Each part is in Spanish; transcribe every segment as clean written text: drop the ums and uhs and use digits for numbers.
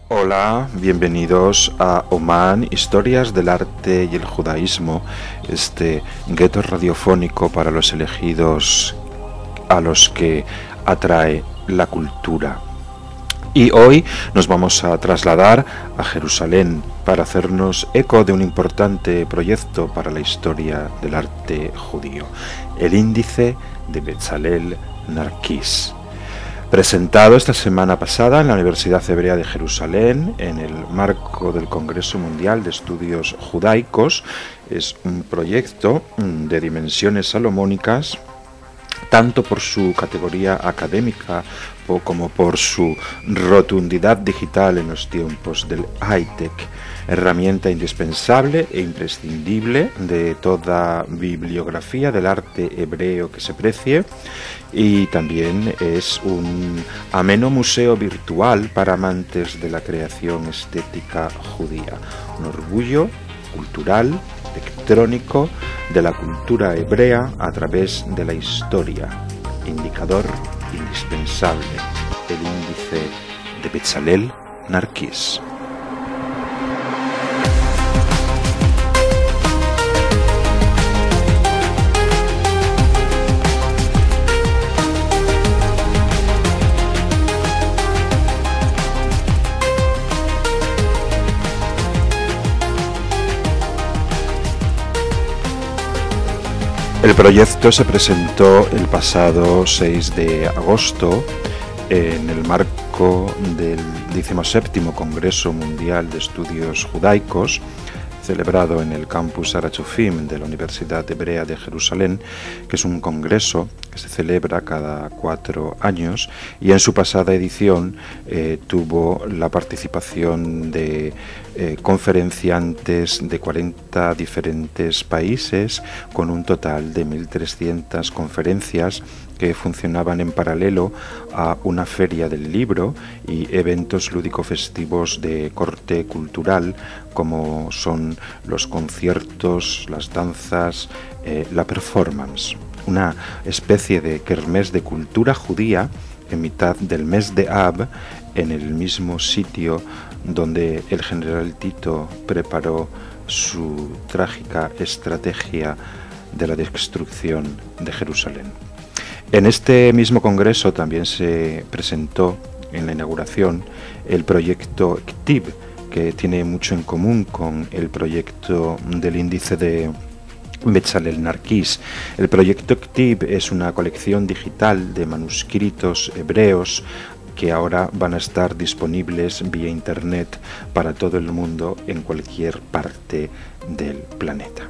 Hola, bienvenidos a Oman, Historias del Arte y el Judaísmo, este gueto radiofónico para los elegidos a los que atrae la cultura. Y hoy nos vamos a trasladar a Jerusalén para hacernos eco de un importante proyecto para la historia del arte judío, el índice de Bezalel Narkis. Presentado esta semana pasada en la Universidad Hebrea de Jerusalén en el marco del Congreso Mundial de Estudios Judaicos, es un proyecto de dimensiones salomónicas, tanto por su categoría académica como por su rotundidad digital en los tiempos del high-tech, herramienta indispensable e imprescindible de toda bibliografía del arte hebreo que se precie, y también es un ameno museo virtual para amantes de la creación estética judía, un orgullo cultural, electrónico de la cultura hebrea a través de la historia, indicador indispensable, el índice de Bezalel Narkis. El proyecto se presentó el pasado 6 de agosto en el marco del 17º Congreso Mundial de Estudios Judaicos, celebrado en el campus Arachofim de la Universidad Hebrea de Jerusalén, que es un congreso que se celebra cada 4 años, y en su pasada edición tuvo la participación de conferenciantes de 40 diferentes países, con un total de 1.300 conferencias que funcionaban en paralelo a una feria del libro y eventos lúdico-festivos de corte cultural, como son los conciertos, las danzas, la performance. Una especie de kermés de cultura judía en mitad del mes de Ab, en el mismo sitio donde el general Tito preparó su trágica estrategia de la destrucción de Jerusalén. En este mismo congreso también se presentó en la inauguración el proyecto KTIB, que tiene mucho en común con el proyecto del índice de Bezalel Narkis. El proyecto KTIB es una colección digital de manuscritos hebreos que ahora van a estar disponibles vía internet para todo el mundo en cualquier parte del planeta.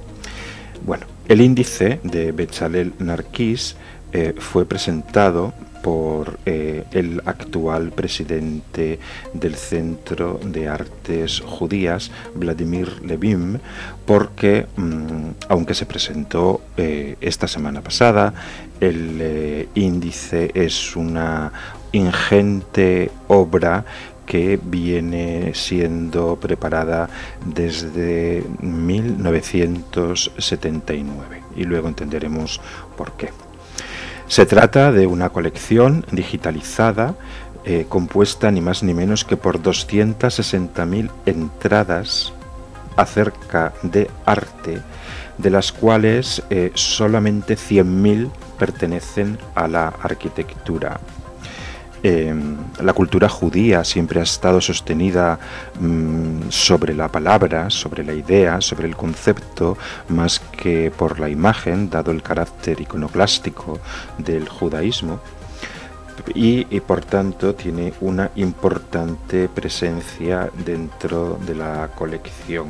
Bueno, el índice de Bezalel Narkis fue presentado por el actual presidente del Centro de Artes Judías, Vladimir Levin, porque, aunque se presentó esta semana pasada, el índice es una ingente obra que viene siendo preparada desde 1979, y luego entenderemos por qué. Se trata de una colección digitalizada compuesta ni más ni menos que por 260.000 entradas acerca de arte, de las cuales solamente 100.000 pertenecen a la arquitectura. La cultura judía siempre ha estado sostenida sobre la palabra, sobre la idea, sobre el concepto, más que por la imagen, dado el carácter iconoclástico del judaísmo, y por tanto tiene una importante presencia dentro de la colección.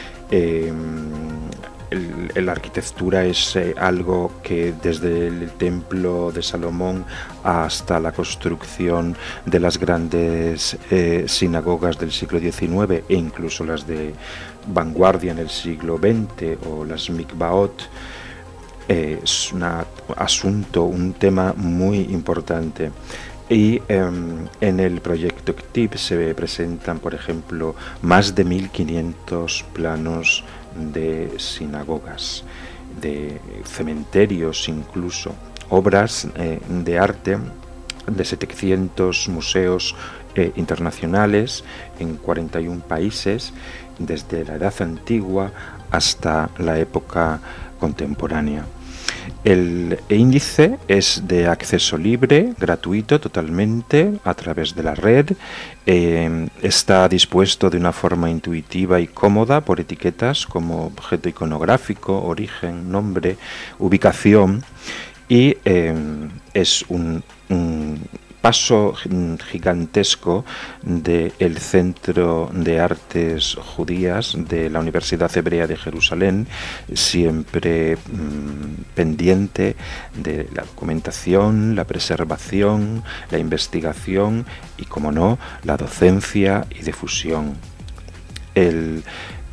La arquitectura es algo que desde el templo de Salomón hasta la construcción de las grandes sinagogas del siglo XIX e incluso las de vanguardia en el siglo XX o las mikvaot, es un asunto, un tema muy importante. Y en el proyecto KTIB se presentan, por ejemplo, más de 1.500 planos de sinagogas, de cementerios incluso, obras de arte de 700 museos internacionales en 41 países, desde la Edad Antigua hasta la época contemporánea. El índice es de acceso libre, gratuito totalmente, a través de la red. Está dispuesto de una forma intuitiva y cómoda por etiquetas como objeto iconográfico, origen, nombre, ubicación, y es un paso gigantesco del Centro de Artes Judías de la Universidad Hebrea de Jerusalén, siempre pendiente de la documentación, la preservación, la investigación y, como no, la docencia y difusión. El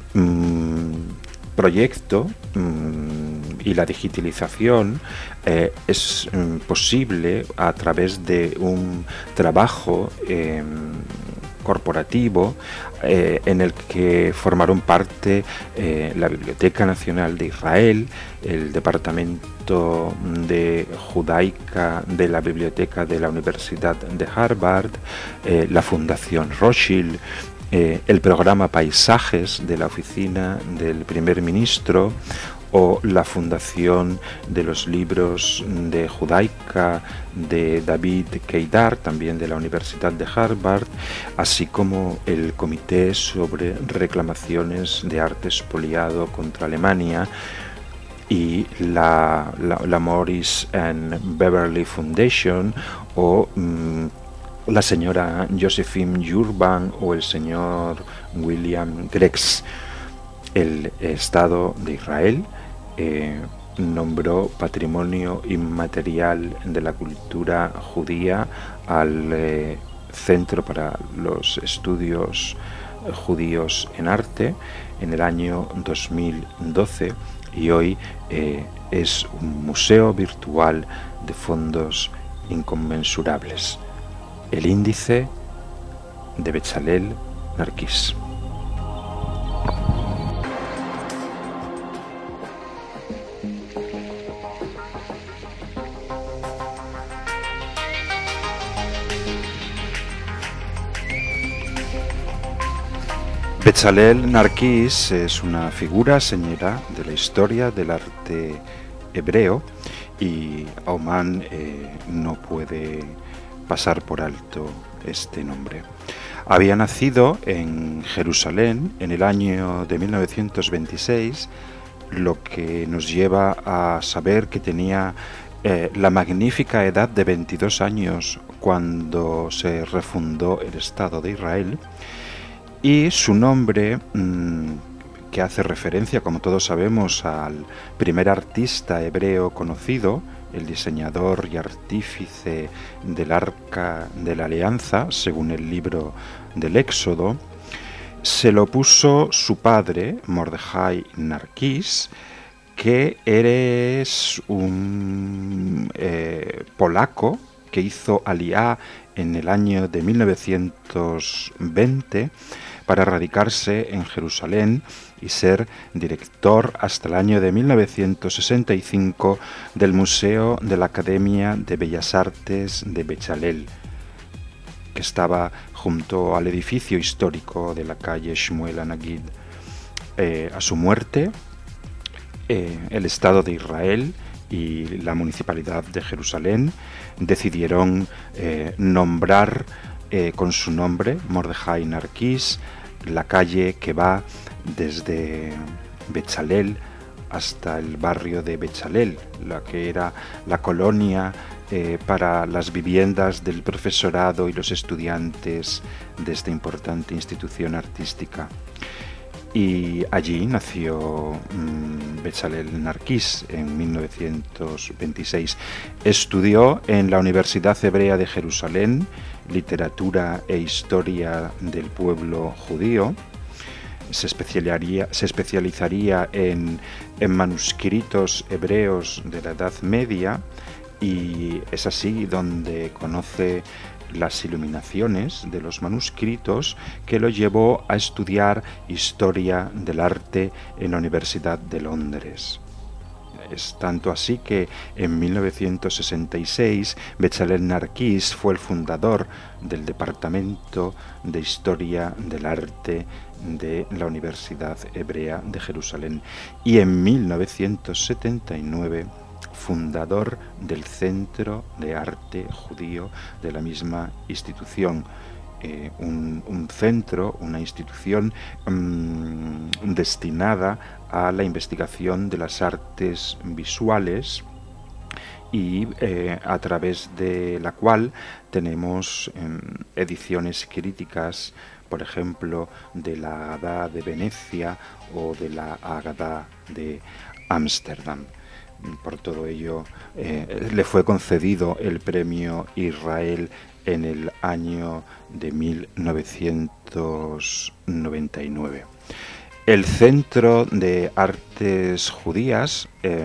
proyecto y la digitalización es posible a través de un trabajo corporativo en el que formaron parte la Biblioteca Nacional de Israel, el Departamento de Judaica de la Biblioteca de la Universidad de Harvard, la Fundación Rothschild, el programa Paisajes de la Oficina del Primer Ministro, o la Fundación de los Libros de Judaica de David Keidar, también de la Universidad de Harvard, así como el Comité sobre Reclamaciones de Arte Expoliado contra Alemania y la Maurice and Beverly Foundation, o la señora Josephine Urban o el señor William Greggs. El Estado de Israel nombró Patrimonio Inmaterial de la Cultura Judía al Centro para los Estudios Judíos en Arte en el año 2012, y hoy es un museo virtual de fondos inconmensurables. El índice de Bezalel Narkis. Bezalel Narkis es una figura señera de la historia del arte hebreo, y Aumann no puede pasar por alto este nombre. Había nacido en Jerusalén en el año de 1926, lo que nos lleva a saber que tenía la magnífica edad de 22 años cuando se refundó el Estado de Israel. Y su nombre, que hace referencia, como todos sabemos, al primer artista hebreo conocido, el diseñador y artífice del Arca de la Alianza, según el libro del Éxodo, se lo puso su padre, Mordejai Narkis, que es un polaco que hizo Aliá en el año de 1920 para radicarse en Jerusalén y ser director hasta el año de 1965 del Museo de la Academia de Bellas Artes de Bezalel, que estaba junto al edificio histórico de la calle Shmuel Anagid. A su muerte, el Estado de Israel y la Municipalidad de Jerusalén decidieron nombrar con su nombre, Mordejai Narkis, la calle que va desde Bezalel hasta el barrio de Bezalel, la que era la colonia para las viviendas del profesorado y los estudiantes de esta importante institución artística. Y allí nació Bezalel Narkis en 1926. Estudió en la Universidad Hebrea de Jerusalén literatura e historia del pueblo judío. Se especializaría en manuscritos hebreos de la Edad Media, y es así donde conoce las iluminaciones de los manuscritos que lo llevó a estudiar historia del arte en la Universidad de Londres. Es tanto así que en 1966 Bezalel Narkis fue el fundador del Departamento de Historia del Arte de la Universidad Hebrea de Jerusalén, y en 1979 fundador del Centro de Arte Judío de la misma institución. Un centro, una institución destinada a la investigación de las artes visuales, y a través de la cual tenemos ediciones críticas, por ejemplo, de la Haggadah de Venecia o de la Haggadah de Ámsterdam. Por todo ello, le fue concedido el premio Israel en el año de 1999. El Centro de Artes Judías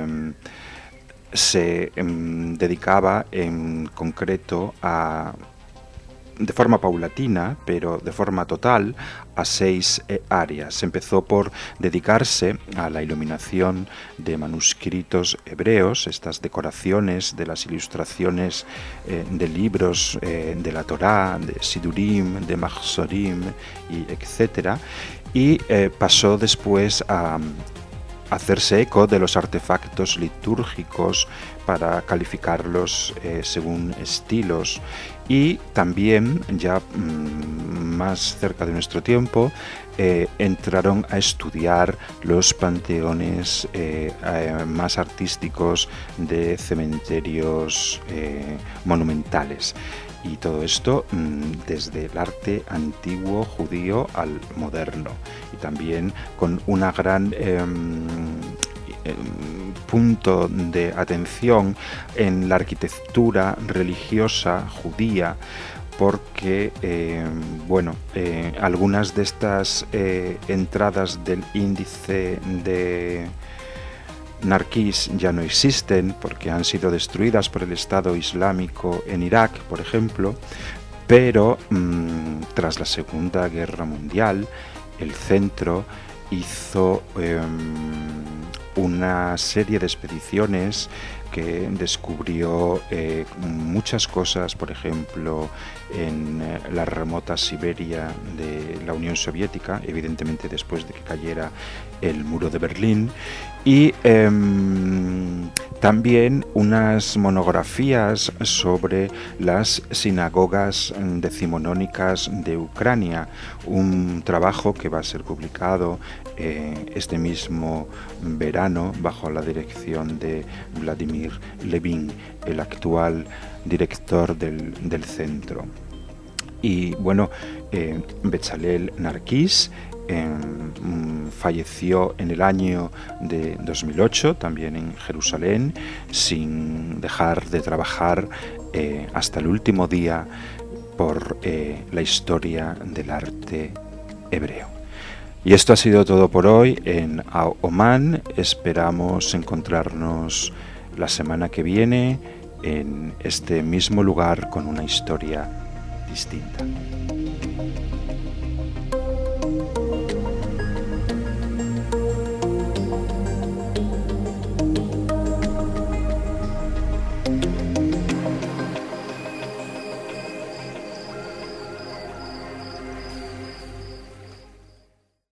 se dedicaba en concreto de forma paulatina, pero de forma total, a 6 áreas. Empezó por dedicarse a la iluminación de manuscritos hebreos, estas decoraciones de las ilustraciones de libros de la Torá, de Sidurim, de Machzorim, y etcétera, y pasó después a hacerse eco de los artefactos litúrgicos para calificarlos según estilos, y también, ya más cerca de nuestro tiempo, entraron a estudiar los panteones más artísticos de cementerios monumentales. Y todo esto desde el arte antiguo judío al moderno, y también con una gran punto de atención en la arquitectura religiosa judía, porque algunas de estas entradas del índice de Narkis ya no existen porque han sido destruidas por el Estado Islámico en Irak, por ejemplo, pero tras la Segunda Guerra Mundial el centro hizo una serie de expediciones que descubrió muchas cosas, por ejemplo, en la remota Siberia de la Unión Soviética, evidentemente después de que cayera el muro de Berlín, y también unas monografías sobre las sinagogas decimonónicas de Ucrania, un trabajo que va a ser publicado este mismo verano bajo la dirección de Vladimir Levin, el actual director del centro. Y bueno, Bezalel Narkis falleció en el año de 2008, también en Jerusalén, sin dejar de trabajar hasta el último día por la historia del arte hebreo. Y esto ha sido todo por hoy en Oman. Esperamos encontrarnos la semana que viene en este mismo lugar con una historia distinta.